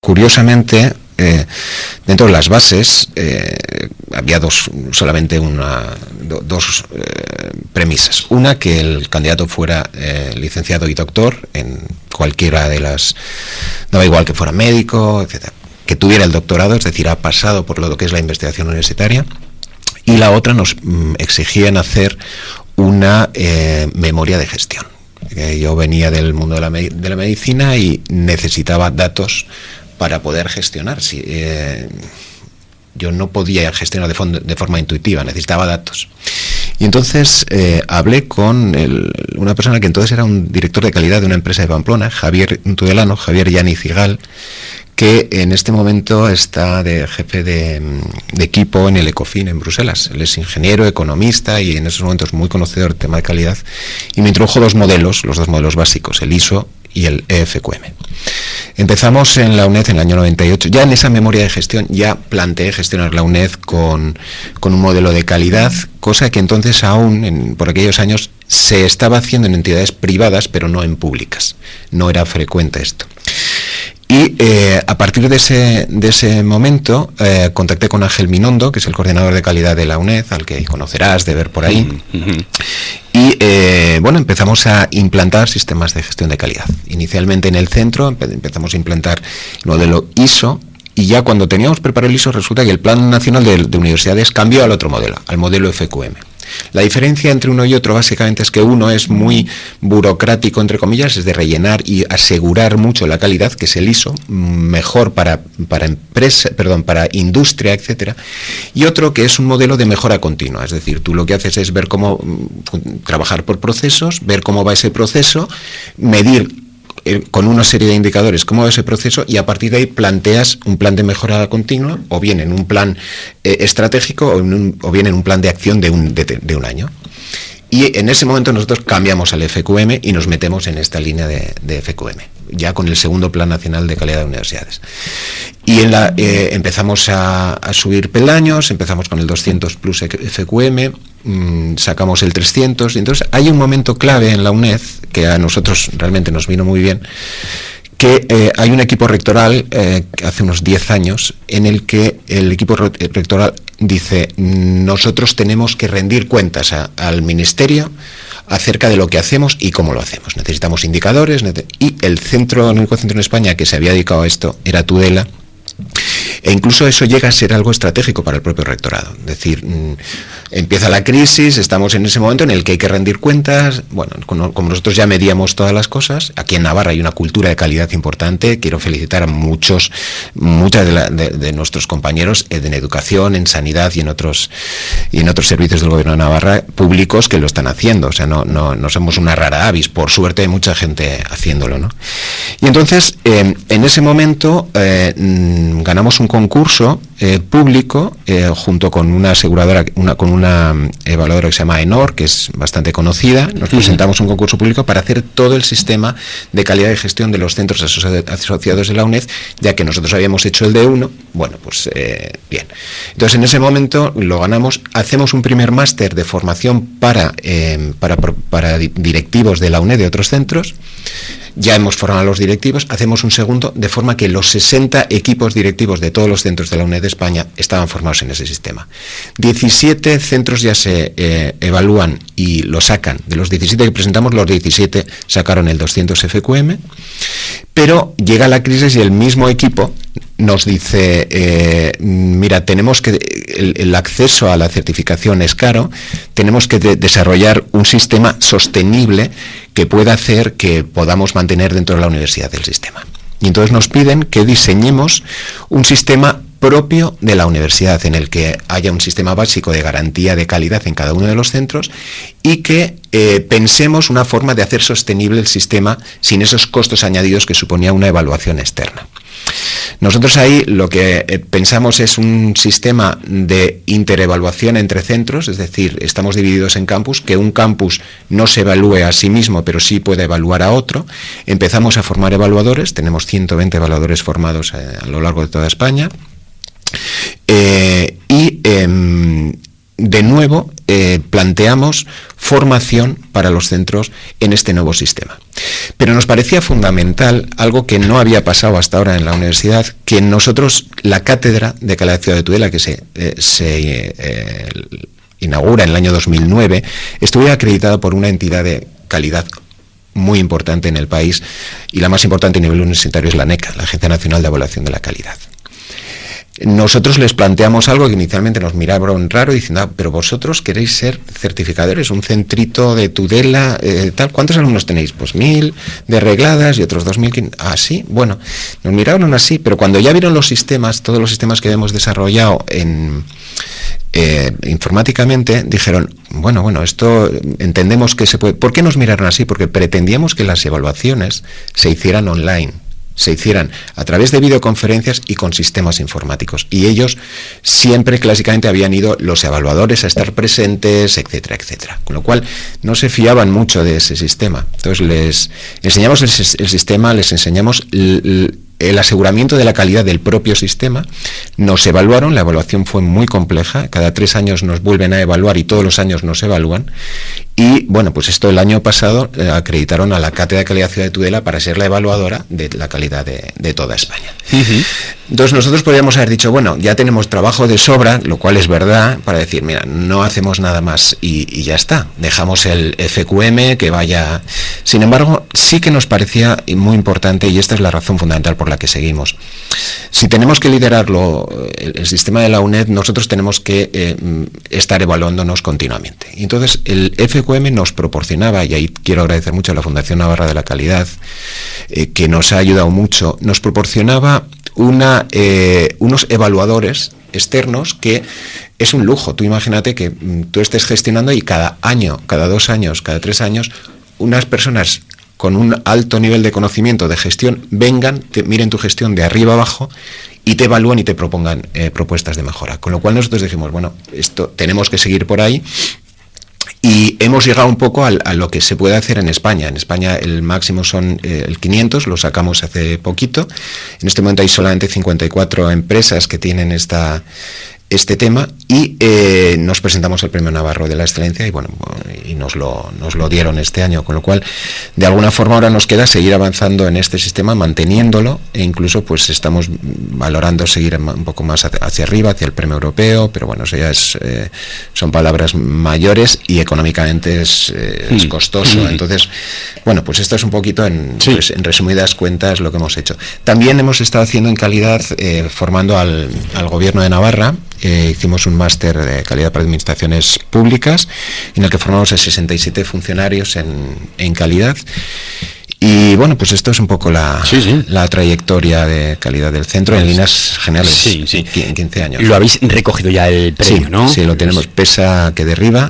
Curiosamente, dentro de las bases había solamente dos premisas. Una, que el candidato fuera licenciado y doctor en cualquiera de las... daba igual que fuera médico, etcétera, que tuviera el doctorado, es decir, ha pasado por lo que es la investigación universitaria. Y la otra, nos exigían hacer una memoria de gestión. Yo venía del mundo de la medicina y necesitaba datos para poder gestionar. Yo no podía gestionar de forma intuitiva, necesitaba datos. Y entonces hablé con una persona que entonces era un director de calidad de una empresa de Pamplona, Javier Tudelano, Javier Yanizigal, que en este momento está de jefe de equipo en el Ecofin en Bruselas. Él es ingeniero, economista y en esos momentos muy conocedor del tema de calidad, y me introdujo los dos modelos básicos, el ISO y el EFQM. Empezamos en la UNED en el año 98. Ya en esa memoria de gestión ya planteé gestionar la UNED con un modelo de calidad, cosa que entonces aún, por aquellos años, se estaba haciendo en entidades privadas, pero no en públicas. No era frecuente esto. Y a partir de ese momento contacté con Ángel Minondo, que es el coordinador de calidad de la UNED, al que conocerás de ver por ahí. Y empezamos a implantar sistemas de gestión de calidad. Inicialmente en el centro empezamos a implantar el modelo ISO, y ya cuando teníamos preparado el ISO resulta que el Plan Nacional de Universidades cambió al otro modelo, al modelo FQM. La diferencia entre uno y otro básicamente es que uno es muy burocrático, entre comillas, es de rellenar y asegurar mucho la calidad, que es el ISO, mejor para industria, etcétera, y otro que es un modelo de mejora continua, es decir, tú lo que haces es ver cómo trabajar por procesos, ver cómo va ese proceso, medir con una serie de indicadores cómo va ese proceso, y a partir de ahí planteas un plan de mejora continua, o bien en un plan estratégico, o bien en un plan de acción de un año. Y en ese momento nosotros cambiamos al FQM y nos metemos en esta línea de FQM, ya con el segundo Plan Nacional de Calidad de Universidades. Y empezamos a subir peldaños, empezamos con el 200 plus FQM, sacamos el 300, y entonces hay un momento clave en la UNED, que a nosotros realmente nos vino muy bien, que hay un equipo rectoral, hace unos 10 años, en el que el equipo rectoral dice: nosotros tenemos que rendir cuentas al Ministerio acerca de lo que hacemos y cómo lo hacemos. Necesitamos indicadores, y el único centro en España que se había dedicado a esto era Tudela. E incluso eso llega a ser algo estratégico para el propio rectorado. Es decir, empieza la crisis, estamos en ese momento en el que hay que rendir cuentas. Bueno, como nosotros ya medíamos todas las cosas, aquí en Navarra hay una cultura de calidad importante. Quiero felicitar a muchos de nuestros compañeros en educación, en sanidad y en otros servicios del gobierno de Navarra públicos que lo están haciendo. O sea, no somos una rara avis, por suerte hay mucha gente haciéndolo, ¿no? Y entonces, en ese momento ganamos un concurso público junto con una aseguradora, con una evaluadora que se llama ENOR, que es bastante conocida. Nos presentamos un concurso público para hacer todo el sistema de calidad de gestión de los centros asociados de la UNED, ya que nosotros habíamos hecho el D1. Bueno, pues bien. Entonces, en ese momento lo ganamos, hacemos un primer máster de formación para directivos de la UNED de otros centros. Ya hemos formado a los directivos, hacemos un segundo, de forma que los 60 equipos directivos de todos los centros de la UNED de España estaban formados en ese sistema. 17 centros ya se evalúan y lo sacan. De los 17 que presentamos, los 17 sacaron el 200 FQM, pero llega la crisis y el mismo equipo nos dice, mira, tenemos que, el acceso a la certificación es caro, tenemos que desarrollar un sistema sostenible que pueda hacer que podamos mantener dentro de la universidad el sistema. Y entonces nos piden que diseñemos un sistema propio de la universidad, en el que haya un sistema básico de garantía de calidad en cada uno de los centros, y que pensemos una forma de hacer sostenible el sistema sin esos costos añadidos que suponía una evaluación externa. Nosotros ahí lo que pensamos es un sistema de interevaluación entre centros, es decir, estamos divididos en campus, que un campus no se evalúe a sí mismo, pero sí puede evaluar a otro. Empezamos a formar evaluadores, tenemos 120 evaluadores formados a lo largo de toda España. De nuevo, planteamos formación para los centros en este nuevo sistema. Pero nos parecía fundamental, algo que no había pasado hasta ahora en la universidad, que nosotros, la cátedra de calidad Ciudad de Tudela, que se inaugura en el año 2009, estuviera acreditada por una entidad de calidad muy importante en el país, y la más importante a nivel universitario es la ANECA, la Agencia Nacional de Evaluación de la Calidad. Nosotros les planteamos algo que inicialmente nos miraron raro, diciendo, pero vosotros queréis ser certificadores, un centrito de Tudela, tal. ¿Cuántos alumnos tenéis? Pues 1000 de regladas y otros 2000. Ah, sí, bueno, nos miraron así, pero cuando ya vieron los sistemas, todos los sistemas que hemos desarrollado informáticamente, dijeron, bueno, esto entendemos que se puede. ¿Por qué nos miraron así? Porque pretendíamos que las evaluaciones se hicieran online, se hicieran a través de videoconferencias y con sistemas informáticos. Y ellos siempre clásicamente habían ido los evaluadores a estar presentes, etcétera, etcétera. Con lo cual no se fiaban mucho de ese sistema. Entonces les enseñamos el sistema, les enseñamos el aseguramiento de la calidad del propio sistema. Nos evaluaron, la evaluación fue muy compleja, cada 3 años nos vuelven a evaluar y todos los años nos evalúan. Y bueno, pues esto el año pasado acreditaron a la Cátedra de Calidad Ciudad de Tudela para ser la evaluadora de la calidad de toda España. Uh-huh. Entonces nosotros podríamos haber dicho, bueno, ya tenemos trabajo de sobra, lo cual es verdad, para decir, mira, no hacemos nada más y ya está, dejamos el FQM que vaya. Sin embargo, sí que nos parecía muy importante, y esta es la razón fundamental por la que seguimos. Si tenemos que liderarlo, el sistema de la UNED, nosotros tenemos que estar evaluándonos continuamente. Y entonces el FQM nos proporcionaba, y ahí quiero agradecer mucho a la Fundación Navarra de la Calidad, que nos ha ayudado mucho, nos proporcionaba unos evaluadores externos que es un lujo. Tú imagínate que tú estés gestionando y cada año, cada 2 años, cada 3 años, unas personas con un alto nivel de conocimiento de gestión vengan, miren tu gestión de arriba abajo y te evalúan y te propongan propuestas de mejora. Con lo cual nosotros dijimos, bueno, esto tenemos que seguir por ahí. Y hemos llegado un poco a lo que se puede hacer en España. En España el máximo son el 500, lo sacamos hace poquito. En este momento hay solamente 54 empresas que tienen este tema, y nos presentamos al Premio Navarro de la Excelencia y nos lo dieron este año, con lo cual de alguna forma ahora nos queda seguir avanzando en este sistema, manteniéndolo, e incluso pues estamos valorando seguir un poco más hacia arriba, hacia el Premio Europeo, pero bueno, eso ya son palabras mayores y económicamente es costoso. Entonces, bueno, pues esto es un poquito pues, en resumidas cuentas lo que hemos hecho. También hemos estado haciendo en calidad, formando al Gobierno de Navarra. Hicimos un máster de calidad para administraciones públicas en el que formamos a 67 funcionarios en calidad. Y bueno, pues esto es un poco la trayectoria de calidad del centro en líneas generales, en 15 años. Lo habéis recogido ya el premio, ¿no? Sí, lo tenemos, pesa que derriba,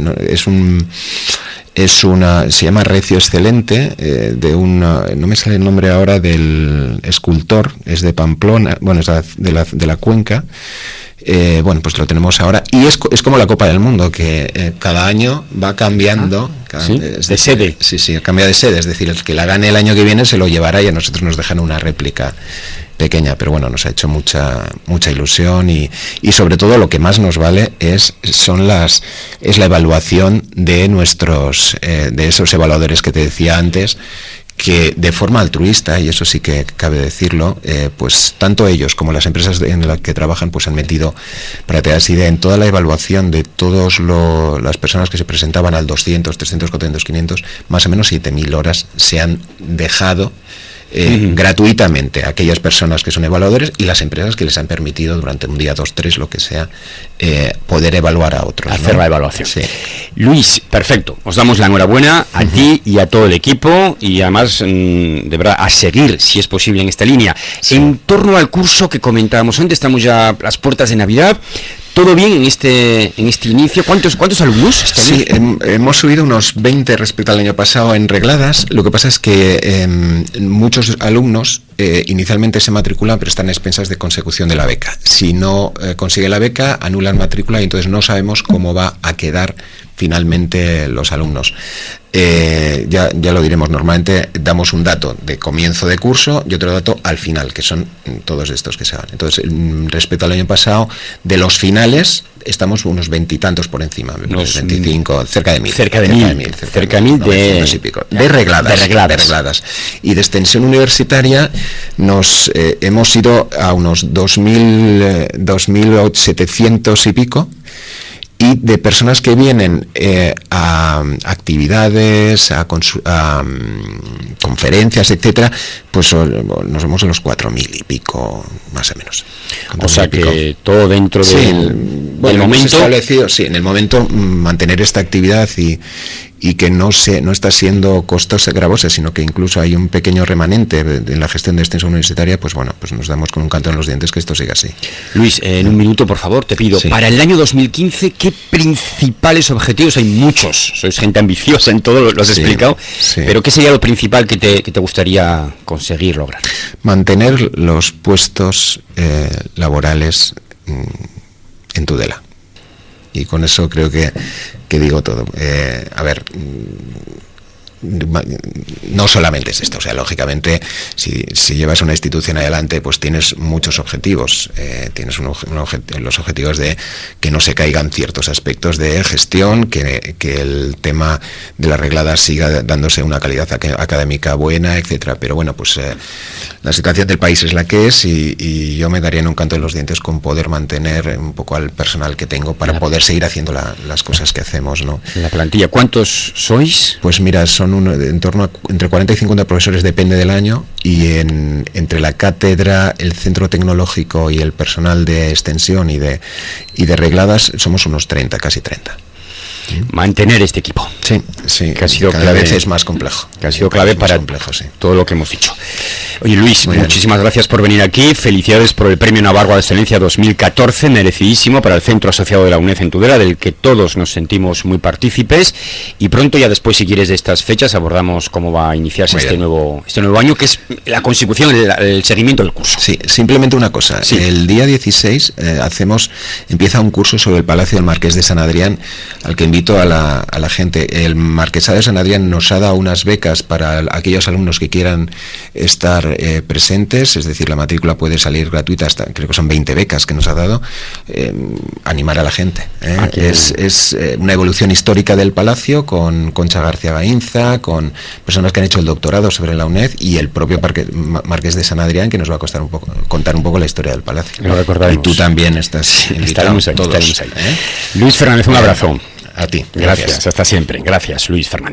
se llama Recio Excelente, no me sale el nombre ahora del escultor, es de Pamplona, bueno, es de la Cuenca. Pues lo tenemos ahora, y es como la Copa del Mundo, que cada año va cambiando. De sede. Sí, cambia de sede, es decir, el que la gane el año que viene se lo llevará y a nosotros nos dejan una réplica pequeña, pero bueno, nos ha hecho mucha ilusión, y sobre todo lo que más nos vale es la evaluación de de esos evaluadores que te decía antes, que de forma altruista, y eso sí que cabe decirlo, pues tanto ellos como las empresas en las que trabajan pues han metido, para que te das idea, en toda la evaluación de todas las personas que se presentaban al 200, 300, 400, 500, más o menos 7.000 horas se han dejado gratuitamente a aquellas personas que son evaluadores y las empresas que les han permitido durante un día, 2, 3, lo que sea, poder evaluar a otros. Hacer la evaluación. Sí. Luis, perfecto. Os damos la enhorabuena a ti y a todo el equipo, y además, de verdad, a seguir, si es posible, en esta línea. Sí. En torno al curso que comentábamos antes, estamos ya a las puertas de Navidad. ¿Todo bien en este inicio? ¿Cuántos alumnos? Sí, hemos subido unos 20 respecto al año pasado en regladas. Lo que pasa es que muchos alumnos inicialmente se matriculan, pero están a expensas de consecución de la beca. Si no consigue la beca, anulan matrícula, y entonces no sabemos cómo va a quedar finalmente los alumnos. Ya lo diremos. Normalmente damos un dato de comienzo de curso y otro dato al final, que son todos estos que se van. Entonces, respecto al año pasado, de los finales, estamos unos 20 y tantos por encima, unos 25, cerca de 1000. Cerca de 1000 de regladas. Y de extensión universitaria hemos ido a unos 2.700 y pico, y de personas que vienen a actividades, a conferencias, etcétera, pues nos vemos en los 4.000 y pico, más o menos. O sea que todo dentro del momento establecido, en el momento mantener esta actividad y que no está siendo costosa, gravosa, sino que incluso hay un pequeño remanente en la gestión de extensión universitaria, pues bueno, pues nos damos con un canto en los dientes que esto siga así. Luis, en un minuto, por favor, te pido, para el año 2015, ¿qué principales objetivos? Hay muchos, sois gente ambiciosa en todo, lo has explicado, pero ¿qué sería lo principal que te gustaría conseguir lograr? Mantener los puestos laborales en Tudela. Y con eso creo que digo todo. No solamente es esto, o sea, lógicamente, si llevas una institución adelante, pues tienes muchos objetivos. Tienes los objetivos de que no se caigan ciertos aspectos de gestión, que el tema de las regladas siga dándose una calidad académica buena, etcétera. Pero bueno, pues la situación del país es la que es, y yo me daría en un canto de los dientes con poder mantener un poco al personal que tengo para poder seguir haciendo las cosas que hacemos, ¿no? La plantilla, ¿cuántos sois? Pues mira, son en torno a entre 40 y 50 profesores, depende del año, y entre la cátedra, el centro tecnológico y el personal de extensión y de regladas somos unos 30, casi 30. Mantener este equipo. Sí, que ha sido cada clave, vez es más complejo. Que ha sido clave para todo lo que hemos dicho. Oye, Luis, muchísimas gracias por venir aquí. Felicidades por el Premio Navarro de Excelencia 2014, merecidísimo para el Centro Asociado de la UNED en Tudela, del que todos nos sentimos muy partícipes. Y pronto, ya después, si quieres, de estas fechas, abordamos cómo va a iniciarse este nuevo año, que es la consecución, el seguimiento del curso. Sí, simplemente una cosa. El día 16 empieza un curso sobre el Palacio del Marqués de San Adrián, al que invito a la gente. El Marquesado de San Adrián nos ha dado unas becas para aquellos alumnos que quieran estar presentes, es decir, la matrícula puede salir gratuita, creo que son 20 becas que nos ha dado. Animar a la gente. Es una evolución histórica del Palacio, con Concha García Gainza, con personas que han hecho el doctorado sobre la UNED, y el propio Marqués de San Adrián, que nos va a contar un poco la historia del Palacio. Lo recordaremos. Y tú también estás invitado. Estaremos ahí. Luis Fernández, un abrazo. A ti. Gracias. Hasta siempre. Gracias, Luis Fernández.